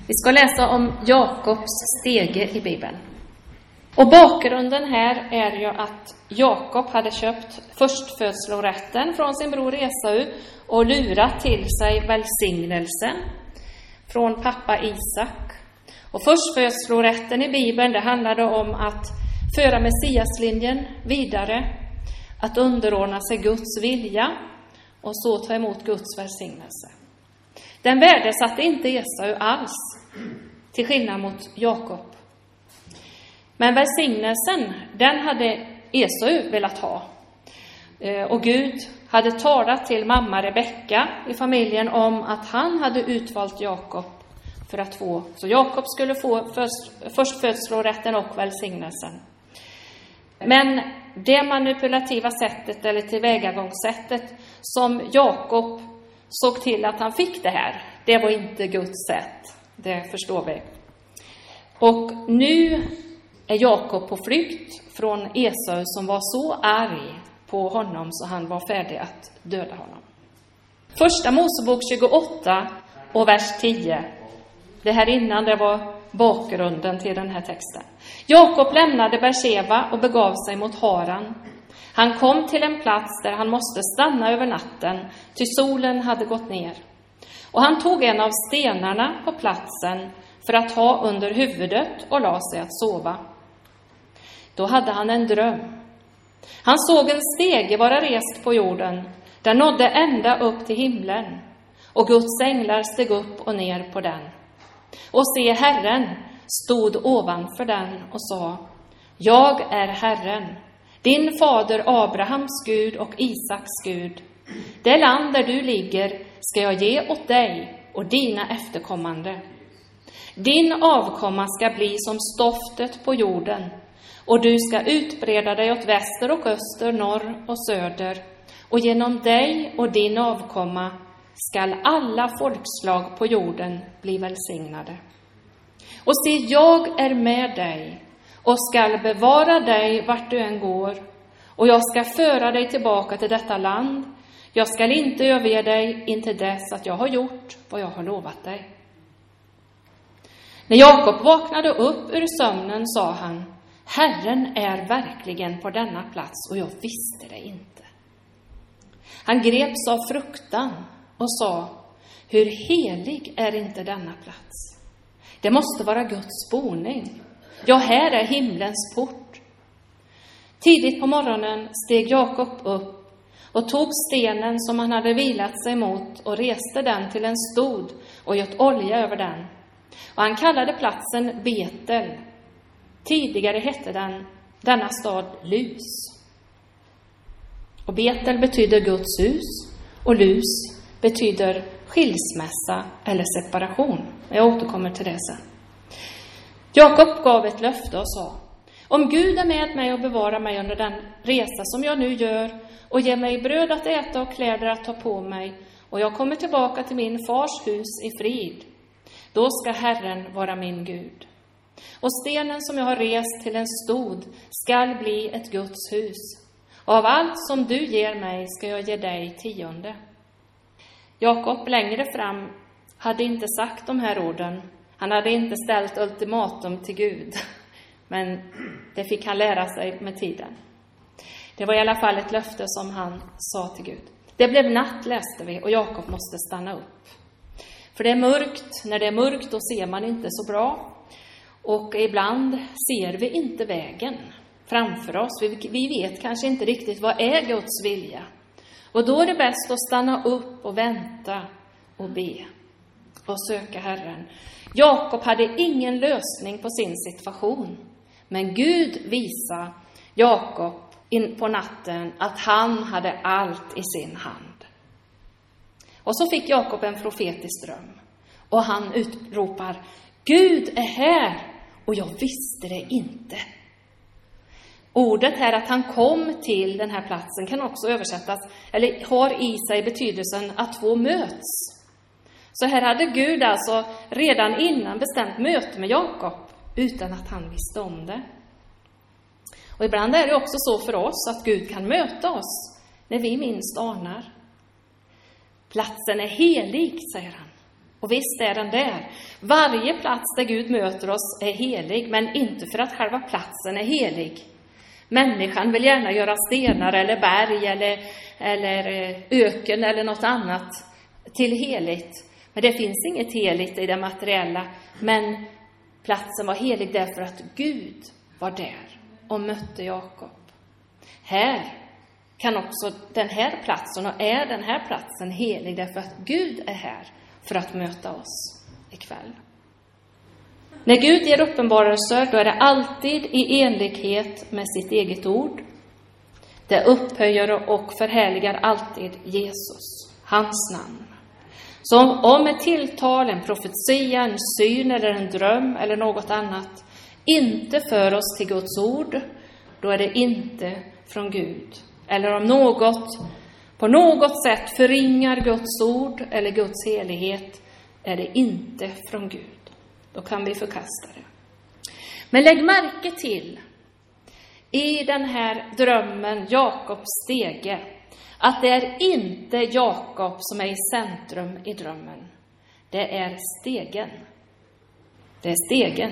Vi ska läsa om Jakobs stege i Bibeln. Och bakgrunden här är ju att Jakob hade köpt förstfödslorätten från sin bror Esau och lurat till sig välsignelsen från pappa Isak. Och förstfödslorätten i Bibeln, det handlade om att föra Messiaslinjen vidare, att underordna sig Guds vilja och så ta emot Guds välsignelse. Den värdesatte inte Esau alls, till skillnad mot Jakob. Men välsignelsen, den hade Esau velat ha. Och Gud hade talat till mamma Rebecka i familjen om att han hade utvalt Jakob för att få. Så Jakob skulle få förstfödslorätten och välsignelsen. Men det manipulativa sättet eller tillvägagångssättet som Jakob såg till att han fick det här, det var inte Guds sätt. Det förstår vi. Och nu är Jakob på flykt från Esau som var så arg på honom så han var färdig att döda honom. Första Mosebok 28 och vers 10. Det här innan, det var bakgrunden till den här texten. Jakob lämnade Beersheba och begav sig mot Haran. Han kom till en plats där han måste stanna över natten, ty solen hade gått ner. Och han tog en av stenarna på platsen för att ha under huvudet och la sig att sova. Då hade han en dröm. Han såg en stege vara rest på jorden. Den nådde ända upp till himlen. Och Guds änglar steg upp och ner på den. Och se, Herren stod ovanför den och sa: Jag är Herren, din fader Abrahams Gud och Isaks Gud. Det land där du ligger ska jag ge åt dig och dina efterkommande. Din avkomma ska bli som stoftet på jorden, och du ska utbreda dig åt väster och öster, norr och söder. Och genom dig och din avkomma skall alla folkslag på jorden bli välsignade. Och se, jag är med dig och skall bevara dig vart du än går. Och jag ska föra dig tillbaka till detta land. Jag skall inte överge dig intill dess att jag har gjort vad jag har lovat dig. När Jakob vaknade upp ur sömnen sa han: Herren är verkligen på denna plats och jag visste det inte. Han greps av fruktan och sa: Hur helig är inte denna plats? Det måste vara Guds boning. Ja, här är himlens port. Tidigt på morgonen steg Jakob upp och tog stenen som han hade vilat sig mot och reste den till en stod och gett olja över den. Och han kallade platsen Betel. Tidigare hette denna stad Lus. Och Betel betyder Guds hus och Lus betyder skilsmässa eller separation. Jag återkommer till det sen. Jakob gav ett löfte och sa: Om Gud är med mig och bevarar mig under den resa som jag nu gör och ger mig bröd att äta och kläder att ta på mig, och jag kommer tillbaka till min fars hus i frid, då ska Herren vara min Gud. Och stenen som jag har rest till en stod skall bli ett Guds hus. Och av allt som du ger mig ska jag ge dig 10. Jakob längre fram hade inte sagt de här orden. Han hade inte ställt ultimatum till Gud. Men det fick han lära sig med tiden. Det var i alla fall ett löfte som han sa till Gud. Det blev natt, läste vi, och Jakob måste stanna upp. För det är mörkt. När det är mörkt då ser man inte så bra. Och ibland ser vi inte vägen framför oss. Vi vet kanske inte riktigt vad är Guds vilja. Och då är det bäst att stanna upp och vänta och be och söka Herren. Jakob hade ingen lösning på sin situation. Men Gud visade Jakob in på natten att han hade allt i sin hand. Och så fick Jakob en profetisk dröm. Och han utropar: Gud är här och jag visste det inte. Ordet här att han kom till den här platsen kan också översättas, eller har i sig betydelsen att två möts. Så här hade Gud alltså redan innan bestämt möte med Jakob utan att han visste om det. Och ibland är det också så för oss att Gud kan möta oss när vi minst anar. Platsen är helig, säger han. Och visst är den där. Varje plats där Gud möter oss är helig, men inte för att själva platsen är helig. Människan vill gärna göra stenar eller berg eller öken eller något annat till heligt. Men det finns inget heligt i det materiella. Men platsen var helig därför att Gud var där och mötte Jakob. Här kan också den här platsen, och är den här platsen helig därför att Gud är här för att möta oss ikväll. När Gud ger uppenbarelser, då är det alltid i enlighet med sitt eget ord. Det upphöjer och förhärligar alltid Jesus, hans namn. Så om ett tilltal, en profetia, en syn eller en dröm eller något annat inte för oss till Guds ord, då är det inte från Gud. Eller om något på något sätt förringar Guds ord eller Guds helighet, är det inte från Gud. Då kan vi förkasta det. Men lägg märke till i den här drömmen, Jakobs stege, att det är inte Jakob som är i centrum i drömmen. Det är stegen. Det är stegen.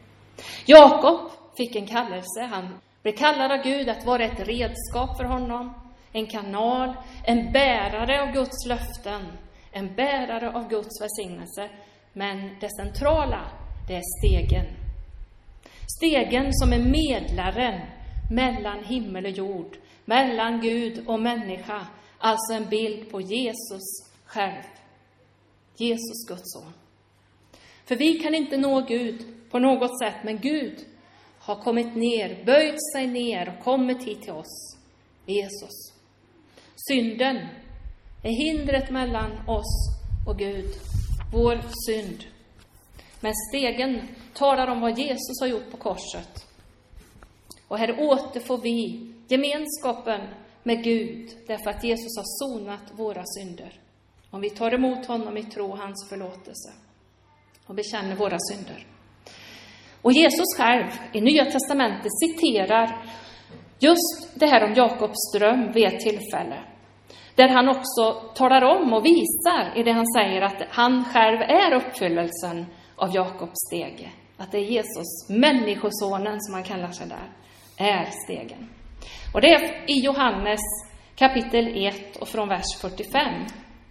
Jakob fick en kallelse. Han blev kallad av Gud att vara ett redskap för honom. En kanal, en bärare av Guds löften. En bärare av Guds välsignelse. Men det centrala, det är stegen. Stegen som är medlaren mellan himmel och jord. Mellan Gud och människa. Alltså en bild på Jesus själv. Jesus, Guds son. För vi kan inte nå Gud på något sätt. Men Gud har kommit ner, böjt sig ner och kommit hit till oss. Jesus. Synden är hindret mellan oss och Gud. Vår synd. Men stegen talar om vad Jesus har gjort på korset. Och här återfår vi gemenskapen med Gud. Därför att Jesus har sonat våra synder. Om vi tar emot honom i tro, hans förlåtelse. Och bekänner våra synder. Och Jesus själv i Nya testamentet citerar just det här om Jakobs dröm vid ett tillfälle. Där han också talar om och visar i det han säger att han själv är uppfyllelsen av Jakobs stege. Att det är Jesus, människosonen som han kallar sig där, är stegen. Och det är i Johannes kapitel 1 och från vers 45.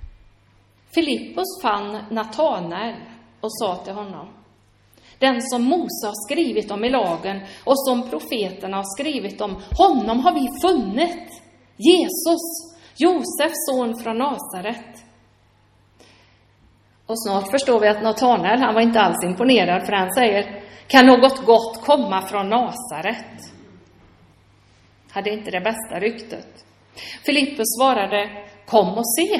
Filippus fann Natanael och sa till honom: den som Mose har skrivit om i lagen och som profeterna har skrivit om, honom har vi funnit. Jesus, Josefs son från Nasaret. Och snart förstår vi att Natanael, han var inte alls imponerad, för han säger: kan något gott komma från Nasaret? Hade inte det bästa ryktet. Filippus svarade: kom och se.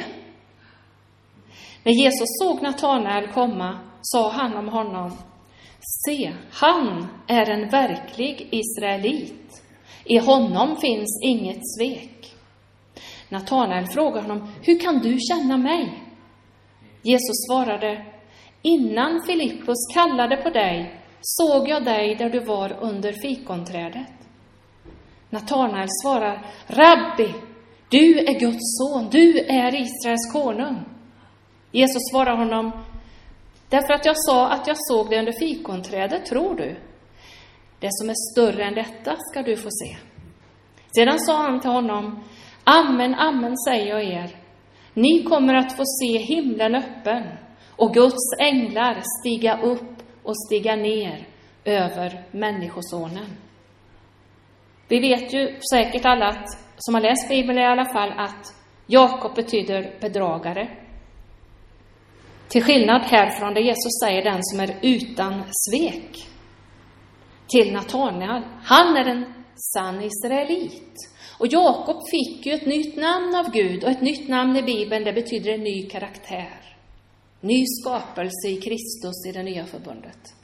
När Jesus såg Natanael komma sa han om honom: se, han är en verklig israelit. I honom finns inget svek. Natanael frågade honom: hur kan du känna mig? Jesus svarade: innan Filippus kallade på dig såg jag dig där du var under fikonträdet. Natanael svarar: Rabbi, du är Guds son, du är Israels konung. Jesus svarar honom: därför att jag sa att jag såg dig under fikonträdet, tror du? Det som är större än detta ska du få se. Sedan sa han till honom: amen, amen säger jag er. Ni kommer att få se himlen öppen och Guds änglar stiga upp och stiga ner över människosonen. Vi vet ju säkert alla att, som har läst Bibeln i alla fall, att Jakob betyder bedragare. Till skillnad härifrån där Jesus säger den som är utan svek. Till Natanael, han är en sann israelit. Och Jakob fick ju ett nytt namn av Gud, och ett nytt namn i Bibeln, det betyder en ny karaktär. Ny skapelse i Kristus i det nya förbundet.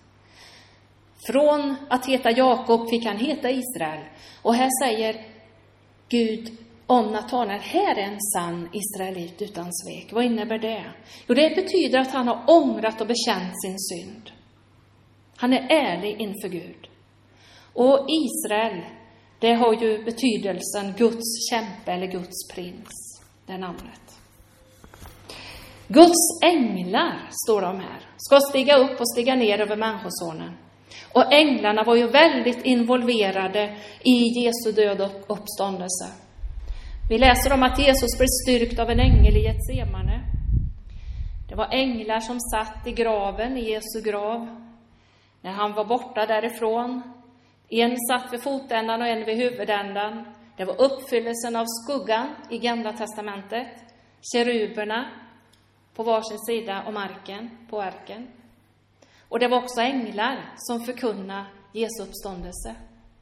Från att heta Jakob fick han heta Israel. Och här säger Gud om Natanael: här är en sann israelit utan svek. Vad innebär det? Jo, det betyder att han har ångrat och bekänt sin synd. Han är ärlig inför Gud. Och Israel, det har ju betydelsen Guds kämpe eller Guds prins. Det namnet. Guds änglar, står de här, ska stiga upp och stiga ner över människosonen. Och änglarna var ju väldigt involverade i Jesu död och uppståndelse. Vi läser om att Jesus blev styrkt av en ängel i Getsemane. Det var änglar som satt i graven, i Jesu grav, när han var borta därifrån. En satt vid fotändan och en vid huvudändan. Det var uppfyllelsen av skuggan i Gamla testamentet. Keruberna på varsin sida om arken, på arken. Och det var också änglar som förkunna Jesu uppståndelse.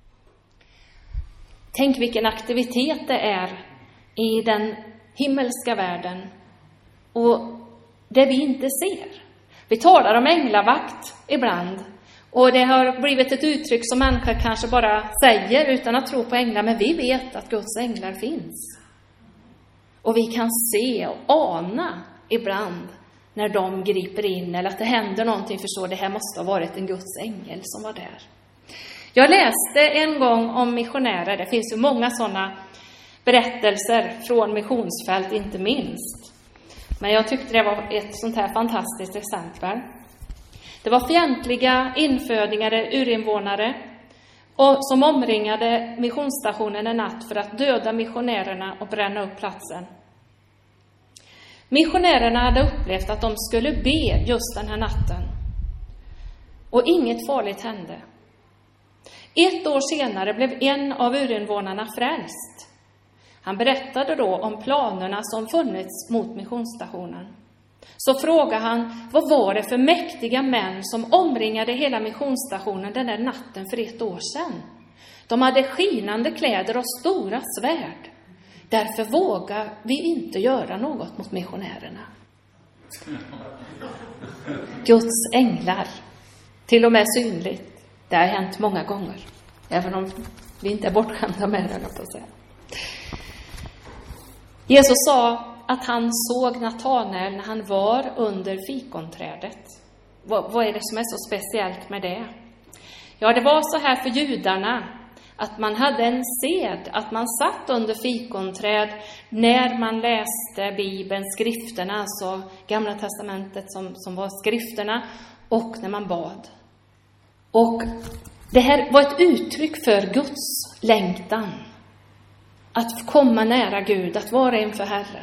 Tänk vilken aktivitet det är i den himmelska världen och det vi inte ser. Vi talar om änglavakt ibland och det har blivit ett uttryck som människor kanske bara säger utan att tro på änglar, men vi vet att Guds änglar finns. Och vi kan se och ana ibland när de griper in eller att det händer någonting, förstår det här måste ha varit en Guds ängel som var där. Jag läste en gång om missionärer, det finns ju många sådana berättelser från missionsfält inte minst. Men jag tyckte det var ett sånt här fantastiskt exempel. Det var fientliga infödingare, urinvånare och som omringade missionsstationen en natt för att döda missionärerna och bränna upp platsen. Missionärerna hade upplevt att de skulle be just den här natten. Och inget farligt hände. 1 år senare blev en av urinvånarna frälst. Han berättade då om planerna som funnits mot missionsstationen. Så frågade han, vad var det för mäktiga män som omringade hela missionsstationen den där natten för 1 år sedan? De hade skinande kläder och stora svärd. Därför vågar vi inte göra något mot missionärerna. Guds änglar, till och med synligt. Det har hänt många gånger. Även om vi inte är bortskämda med det, på att säga. Jesus sa att han såg Natanael när han var under fikonträdet. Vad är det som är så speciellt med det? Ja, det var så här för judarna att man hade en sed att man satt under fikonträd när man läste Bibeln, skrifterna, alltså Gamla testamentet som var skrifterna, och när man bad. Och det här var ett uttryck för Guds längtan. Att komma nära Gud, att vara inför Herren.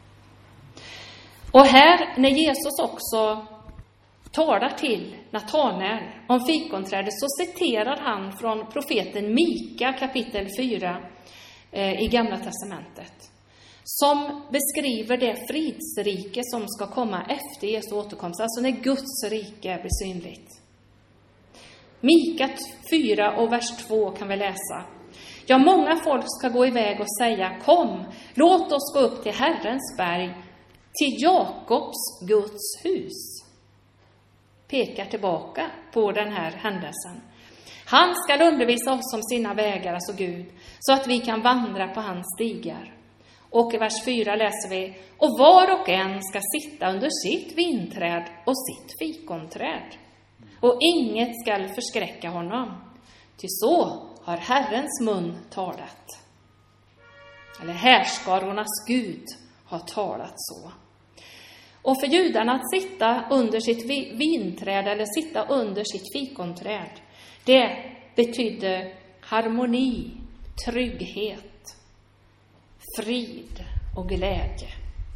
Och här, när Jesus också talar till Natanael om fikonträdet, så citerar han från profeten Mika kapitel 4 i Gamla testamentet. Som beskriver det fridsrike som ska komma efter Jesu återkomst. Alltså när Guds rike blir synligt. Mika 4 och vers 2 kan vi läsa. Ja, många folk ska gå iväg och säga, kom, låt oss gå upp till Herrens berg, till Jakobs Guds hus. Pekar tillbaka på den här händelsen. Han ska undervisa oss om sina vägar, alltså Gud, så att vi kan vandra på hans stigar. Och i vers 4 läser vi, och var och en ska sitta under sitt vinträd och sitt fikonträd. Och inget ska förskräcka honom. Ty så har Herrens mun talat. Eller härskarornas Gud har talat så. Och för judarna att sitta under sitt vinträd eller sitta under sitt fikonträd, det betydde harmoni, trygghet, frid och glädje.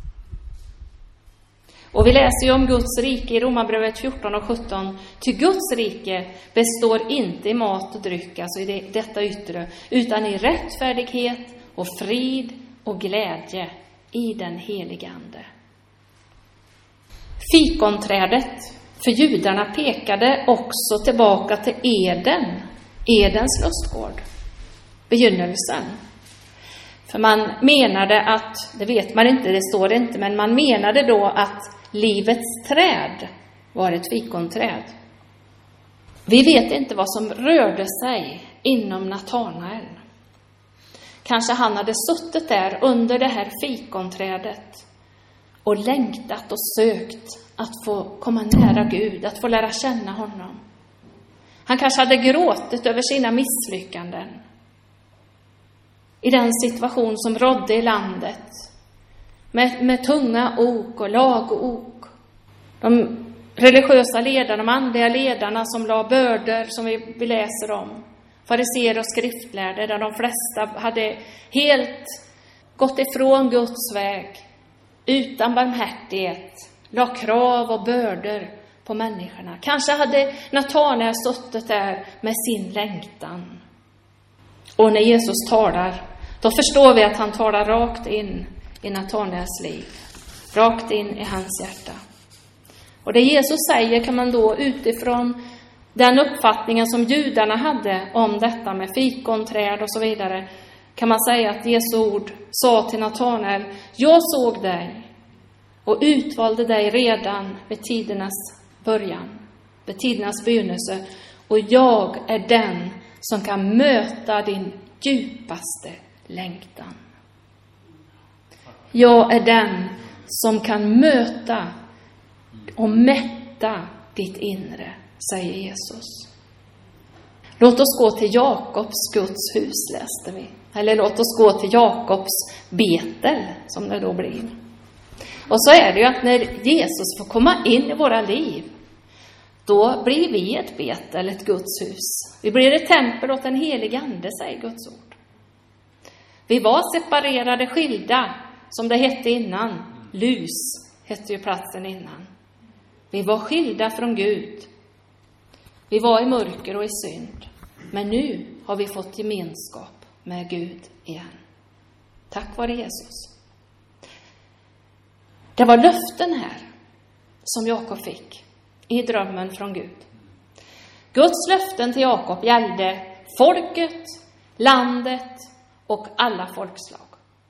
Och vi läser ju om Guds rike i Romarbrevet 14 och 17. Ty Guds rike består inte i mat och dryck, alltså i detta yttre, utan i rättfärdighet och frid och glädje i den helige Ande. Fikonträdet för judarna pekade också tillbaka till Edens lustgård, begynnelsen. För man menade att, det vet man inte, det står inte, men man menade då att livets träd var ett fikonträd. Vi vet inte vad som rörde sig inom Natanael. Kanske han hade suttit där under det här fikonträdet och längtat och sökt att få komma nära Gud, att få lära känna honom. Han kanske hade gråtit över sina misslyckanden i den situation som rådde i landet. med tunga ok och lagok. De religiösa ledarna, de andliga ledarna som la bördor som vi läser om. Fariseer och skriftlärde, där de flesta hade helt gått ifrån Guds väg. Utan barmhärtighet, la krav och bördor på människorna. Kanske hade Natanael suttit där med sin längtan. Och när Jesus talar, då förstår vi att han talar rakt in i Natanaels liv. Rakt in i hans hjärta. Och det Jesus säger kan man då utifrån den uppfattningen som judarna hade om detta med fikonträd och så vidare, kan man säga att Jesu ord sa till Natanael: jag såg dig och utvalde dig redan vid tidernas början, vid tidernas begynnelse, och jag är den som kan möta din djupaste längtan. Jag är den som kan möta och mätta ditt inre, säger Jesus. Låt oss gå till Jakobs Guds hus, läste vi. Eller låt oss gå till Jakobs Betel, som det då blir. Och så är det ju att när Jesus får komma in i våra liv, då blir vi ett Betel, ett Guds hus. Vi blir ett tempel åt den helige ande, säger Guds ord. Vi var separerade, skilda, som det hette innan. Lus hette ju platsen innan. Vi var skilda från Gud. Vi var i mörker och i synd. Men nu har vi fått gemenskap med Gud igen. Tack vare Jesus. Det var löften här som Jakob fick i drömmen från Gud. Guds löften till Jakob gällde folket, landet och alla folkslag.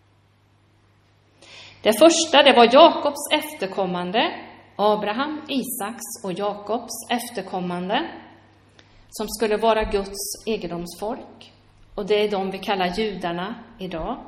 Det första, det var Jakobs efterkommande, Abraham, Isaks och Jakobs efterkommande, som skulle vara Guds egendomsfolk. Och det är de vi kallar judarna idag.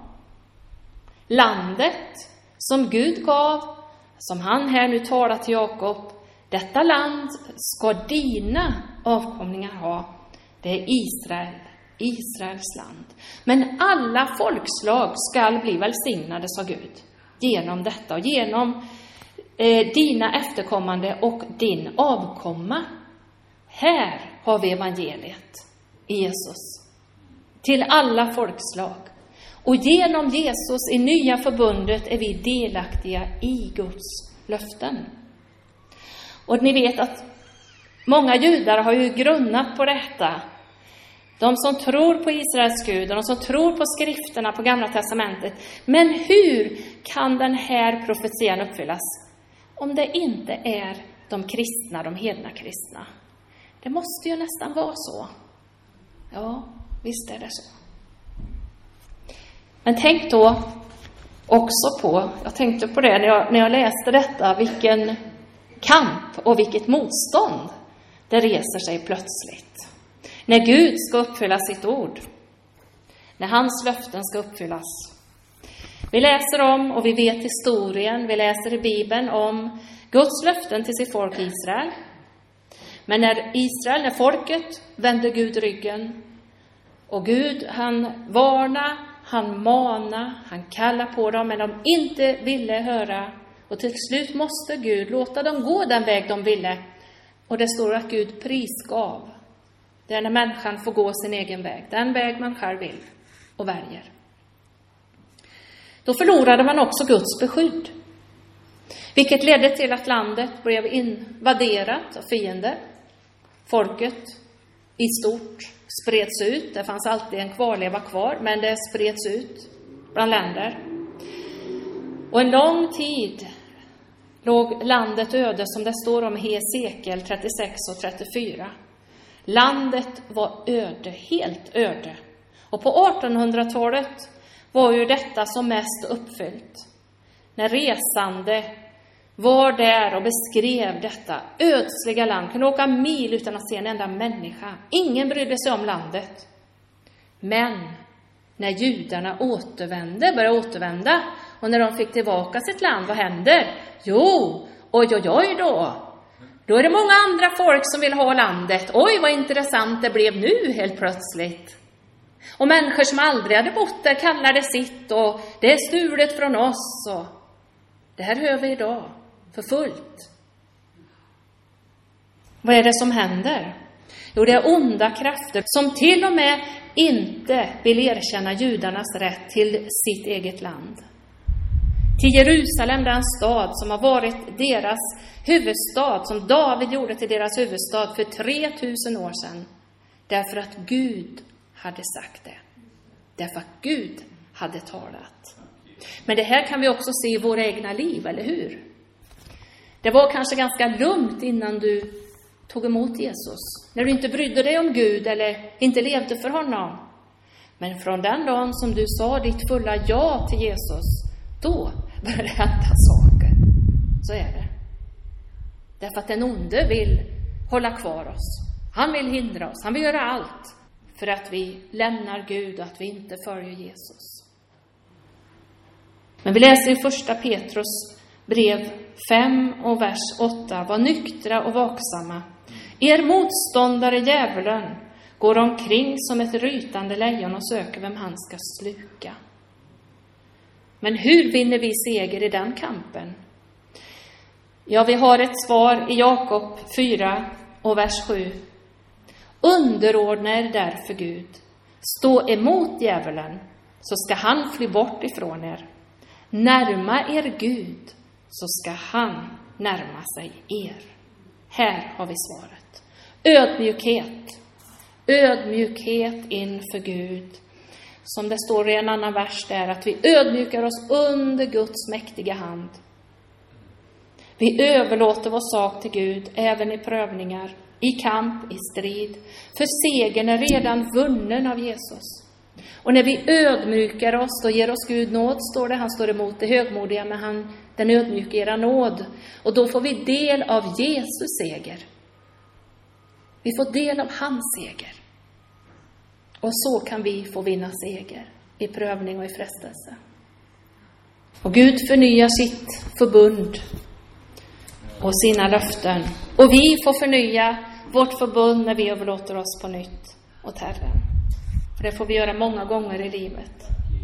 Landet som Gud gav, som han här nu talar till Jakob, detta land ska dina avkomlingar ha. Det är Israel, Israels land. Men alla folkslag ska bli välsignade, sa Gud, genom detta och genom dina efterkommande och din avkomma. Här har vi evangeliet i Jesus till alla folkslag. Och genom Jesus i nya förbundet är vi delaktiga i Guds löften. Och ni vet att många judar har ju grunnat på detta. De som tror på Israels Gud och de som tror på skrifterna på Gamla testamentet. Men hur kan den här profetian uppfyllas om det inte är de kristna, de hedna kristna? Det måste ju nästan vara så. Ja, visst är det så. Men tänk då också på, jag tänkte på det när jag läste detta, vilken kamp och vilket motstånd det reser sig plötsligt. När Gud ska uppfylla sitt ord. När hans löften ska uppfyllas. Vi läser om och vi vet historien, vi läser i Bibeln om Guds löften till sitt folk Israel. Men när folket vände Gud ryggen och Gud, han varnade, han manade, han kallade på dem, men de inte ville höra. Och till slut måste Gud låta dem gå den väg de ville. Och det står att Gud prisgav. Det är när människan får gå sin egen väg. Den väg man själv vill och väljer. Då förlorade man också Guds beskydd. Vilket ledde till att landet blev invaderat av fiender. Folket i stort spreds ut. Det fanns alltid en kvarleva kvar, men det spreds ut bland länder. Och en lång tid låg landet öde, som det står om i Hesekiel 36 och 34. Landet var öde, helt öde. Och på 1800-talet var ju detta som mest uppfyllt. När resande var där och beskrev detta ödsliga land. Kunde åka mil utan att se en enda människa. Ingen brydde sig om landet. Men när judarna började återvända. Och när de fick tillbaka sitt land, vad händer? Jo, oj då. Då är det många andra folk som vill ha landet. Oj, vad intressant det blev nu helt plötsligt. Och människor som aldrig hade bott där kallar det sitt. Och det är stulet från oss. Och Det här hör vi idag för fullt. Vad är det som händer? Jo, det är onda krafter som till och med inte vill erkänna judarnas rätt till sitt eget land. Till Jerusalem, den stad som har varit deras huvudstad, som David gjorde till deras huvudstad för 3000 år sedan. Därför att Gud hade sagt det. Därför att Gud hade talat. Men det här kan vi också se i våra egna liv, eller hur? Det var kanske ganska lugnt innan du tog emot Jesus. När du inte brydde dig om Gud eller inte levde för honom. Men från den dagen som du sa ditt fulla ja till Jesus, då började det hända saker. Så är det. Därför att den onde vill hålla kvar oss. Han vill hindra oss. Han vill göra allt för att vi lämnar Gud och att vi inte följer Jesus. Men vi läser i första Petrus brev 5 och vers 8. Var nyktra och vaksamma. Er motståndare djävulen går omkring som ett rytande lejon och söker vem han ska sluka. Men hur vinner vi seger i den kampen? Ja, vi har ett svar i Jakob 4 och vers 7. Underordna er därför Gud. Stå emot djävulen, så ska han fly bort ifrån er. Närma er Gud, så ska han närma sig er. Här har vi svaret. Ödmjukhet. Ödmjukhet inför Gud. Som det står i en annan vers där, att vi ödmjukar oss under Guds mäktiga hand. Vi överlåter vår sak till Gud även i prövningar, i kamp, i strid. För segern är redan vunnen av Jesus. Och när vi ödmjukar oss, då ger oss Gud nåd, står det. Han står emot det högmodiga, men den ödmjuka ger nåd. Och då får vi del av Jesus seger. Vi får del av hans seger. Och så kan vi få vinna seger i prövning och i frestelse. Och Gud förnyar sitt förbund och sina löften. Och vi får förnya vårt förbund när vi överlåter oss på nytt åt Herren. För det får vi göra många gånger i livet.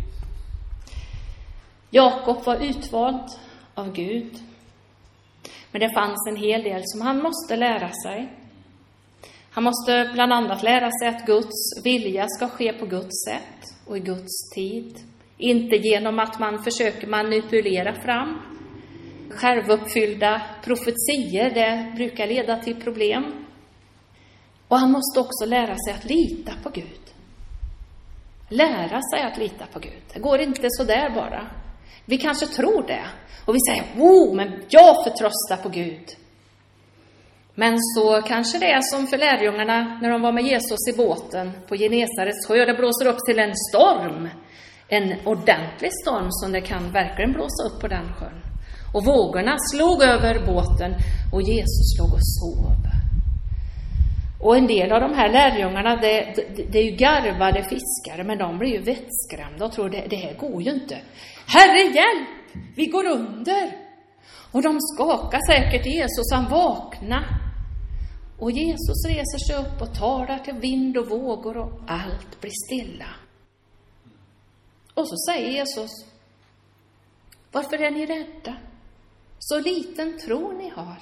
Jakob var utvald av Gud. Men det fanns en hel del som han måste lära sig. Han måste bland annat lära sig att Guds vilja ska ske på Guds sätt och i Guds tid. Inte genom att man försöker manipulera fram självuppfyllda profetier. Det brukar leda till problem. Och han måste också lära sig att lita på Gud. Lära sig att lita på Gud. Det går inte så där bara. Vi kanske tror det. Och vi säger, men jag förtröstar på Gud. Men så kanske det är som för lärjungarna när de var med Jesus i båten på Genesarets sjö. Det blåser upp till en storm. En ordentlig storm som det kan verkligen blåsa upp på den sjön. Och vågorna slog över båten och Jesus låg och sov. Och en del av de här lärjungarna, det är ju garvade fiskare, men de blir ju vettskrämda och tror det här går ju inte. Herre, hjälp! Vi går under! Och de skakar säkert Jesus, han vaknar. Och Jesus reser sig upp och talar till vind och vågor och allt blir stilla. Och så säger Jesus, varför är ni rädda? Så liten tro ni har.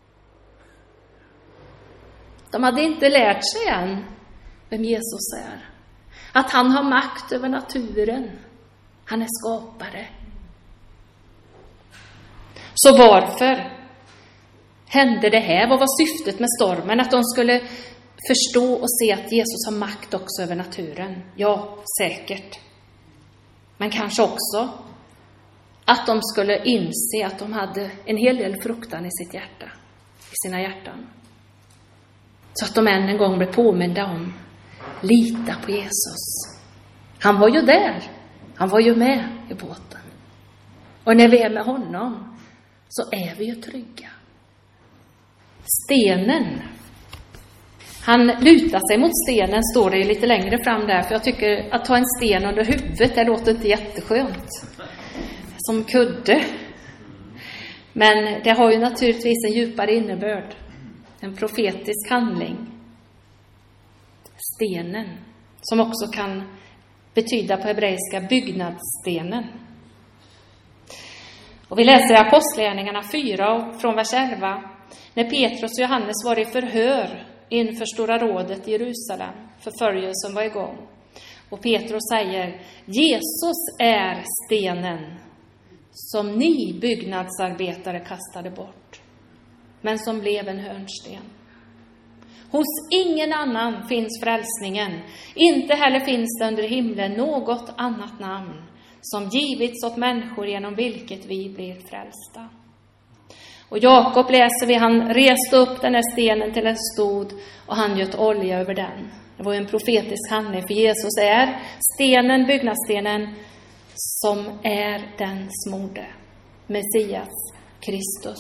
De hade inte lärt sig än vem Jesus är. Att han har makt över naturen. Han är skapare. Så varför hände det här? Vad var syftet med stormen? Att de skulle förstå och se att Jesus har makt också över naturen. Ja, säkert. Men kanske också att de skulle inse att de hade en hel del fruktan i sitt hjärta. I sina hjärtan. Så att de än en gång blev påminda om lita på Jesus. Han var ju där. Han var ju med i båten. Och när vi är med honom så är vi ju trygga. Stenen. Han lutar sig mot stenen, står det lite längre fram där. För jag tycker att ta en sten under huvudet, det låter inte jätteskönt. Som kudde. Men det har ju naturligtvis en djupare innebörd. En profetisk handling. Stenen. Som också kan betyda på hebreiska byggnadsstenen. Och vi läser i Apostlagärningarna 4 från vers 11. När Petrus och Johannes var i förhör inför Stora rådet i Jerusalem. Förföljelsen var igång. Och Petrus säger: Jesus är stenen som ni byggnadsarbetare kastade bort, men som blev en hörnsten. Hos ingen annan finns frälsningen. Inte heller finns det under himlen något annat namn som givits åt människor genom vilket vi blir frälsta. Och Jakob läser vi, han reste upp den här stenen till en stod och han göt olja över den. Det var en profetisk handling, för Jesus är stenen, byggnadsstenen, som är den smorde. Messias, Kristus.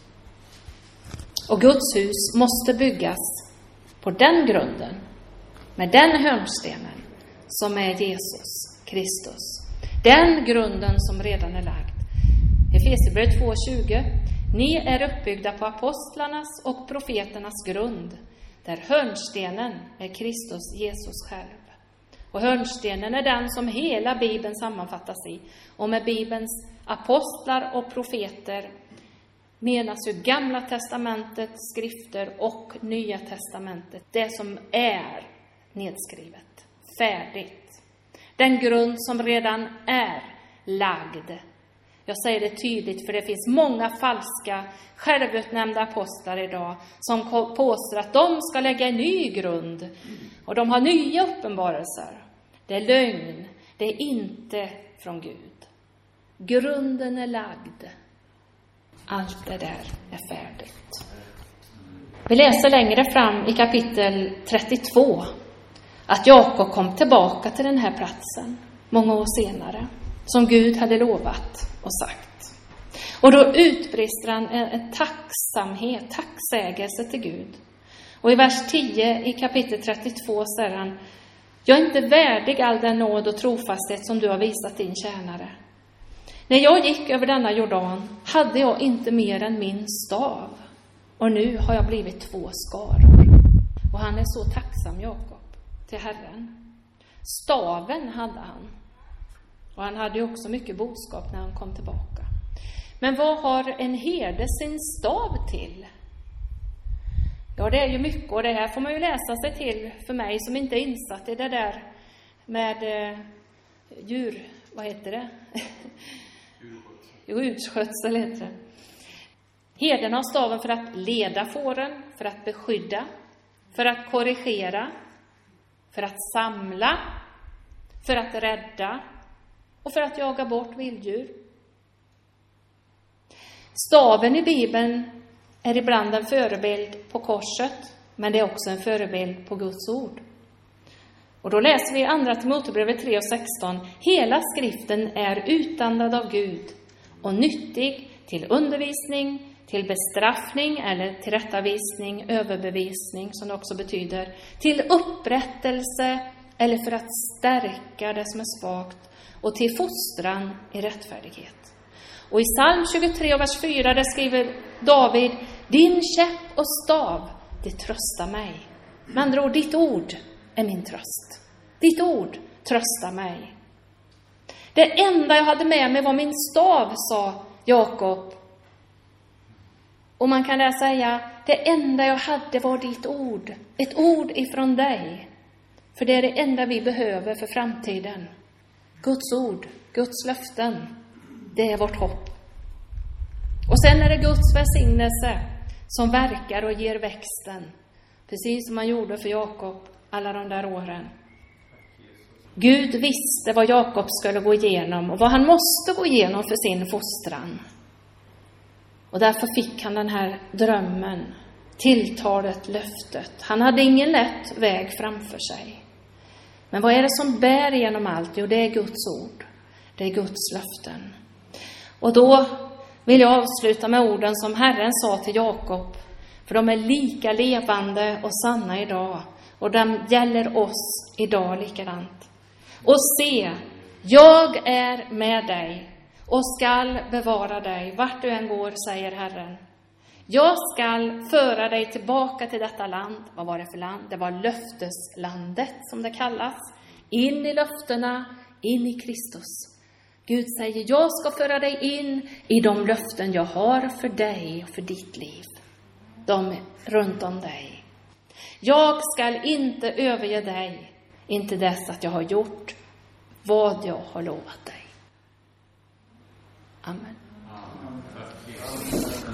Och Guds hus måste byggas på den grunden, med den hörnstenen som är Jesus, Kristus. Den grunden som redan är lagd. Efesierbrevet 2:20. Ni är uppbyggda på apostlarnas och profeternas grund, där hörnstenen är Kristus Jesus själv. Och hörnstenen är den som hela Bibeln sammanfattas i. Och med Bibelns apostlar och profeter menas ju Gamla testamentets skrifter och Nya testamentet. Det som är nedskrivet, färdigt. Den grund som redan är lagd. Jag säger det tydligt, för det finns många falska, självutnämnda apostlar idag som påstår att de ska lägga en ny grund. Och de har nya uppenbarelser. Det är lögn. Det är inte från Gud. Grunden är lagd. Allt det där är färdigt. Vi läser längre fram i kapitel 32 att Jakob kom tillbaka till den här platsen många år senare, som Gud hade lovat och sagt. Och då utbrister han en tacksamhet, tacksägelse till Gud. Och i vers 10 i kapitel 32 säger han: jag är inte värdig all den nåd och trofasthet som du har visat din tjänare. När jag gick över denna Jordan hade jag inte mer än min stav. Och nu har jag blivit 2 skaror. Och han är så tacksam, Jakob, till Herren. Staven hade han. Och han hade ju också mycket boskap när han kom tillbaka. Men vad har en herde sin stav till? Ja, det är ju mycket, och det här får man ju läsa sig till för mig som inte är insatt i det där med djur, vad heter det? Djurskötsel heter det. Herden har staven för att leda fåren, för att beskydda, för att korrigera, för att samla, för att rädda och för att jaga bort vilddjur. Staven i Bibeln är ibland en förebild på korset, men det är också en förebild på Guds ord. Och då läser vi i Andra Timoteusbrevet 3:16. Hela skriften är utandad av Gud och nyttig till undervisning, till bestraffning eller tillrättavisning, överbevisning som det också betyder, till upprättelse eller för att stärka det som är svagt och till fostran i rättfärdighet. Och i psalm 23 vers 4 där skriver David: din käpp och stav, det tröstar mig. Med andra ord, ditt ord är min tröst. Ditt ord tröstar mig. Det enda jag hade med mig var min stav, sa Jakob. Och man kan där säga, det enda jag hade var ditt ord. Ett ord ifrån dig. För det är det enda vi behöver för framtiden. Guds ord, Guds löften. Det är vårt hopp. Och sen är det Guds välsignelse som verkar och ger växten. Precis som man gjorde för Jakob alla de där åren. Gud visste vad Jakob skulle gå igenom och vad han måste gå igenom för sin fostran. Och därför fick han den här drömmen, tilltalet, löftet. Han hade ingen lätt väg framför sig. Men vad är det som bär igenom allt? Jo, det är Guds ord. Det är Guds löften. Och då vill jag avsluta med orden som Herren sa till Jakob. För de är lika levande och sanna idag. Och de gäller oss idag likadant. Och se, jag är med dig och skall bevara dig vart du än går, säger Herren. Jag skall föra dig tillbaka till detta land. Vad var det för land? Det var löfteslandet som det kallas. In i löftena, in i Kristus. Gud säger, jag ska föra dig in i de löften jag har för dig och för ditt liv. De är runt om dig. Jag ska inte överge dig inte dess att jag har gjort vad jag har lovat dig. Amen.